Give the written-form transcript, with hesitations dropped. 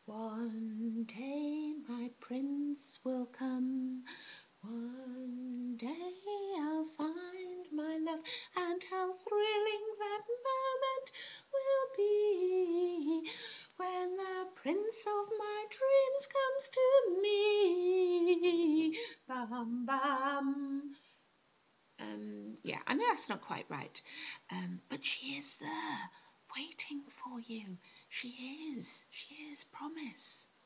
One day my prince will come. One day I'll find my love, and how thrilling that moment will be when the prince of my dreams comes to me. Bum, bum. Yeah, I know that's not quite right, but she is there, waiting for you. She is, promise.